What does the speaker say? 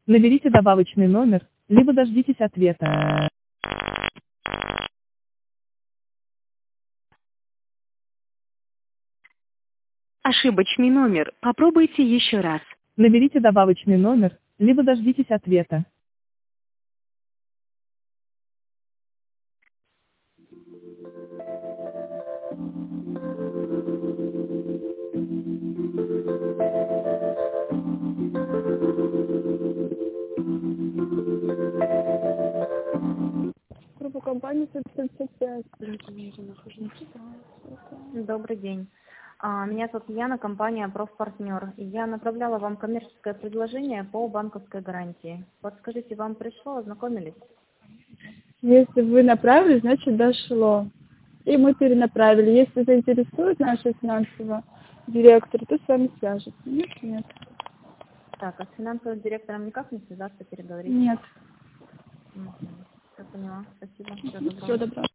Наберите добавочный номер, либо дождитесь ответа. Ошибочный номер. Попробуйте еще раз. Наберите добавочный номер, либо дождитесь ответа. Группа компании 155. Добрый день. Меня зовут Яна, компания «Профпартнер». Я направляла вам коммерческое предложение по банковской гарантии. Подскажите, вам пришло, ознакомились? Если вы направили, значит дошло. И мы перенаправили. Если заинтересует нашего финансового директора, то с вами свяжется. Нет. Так, а с финансовым директором никак не связаться, переговорить? Нет. Я поняла. Спасибо. Всего доброго. Всего доброго.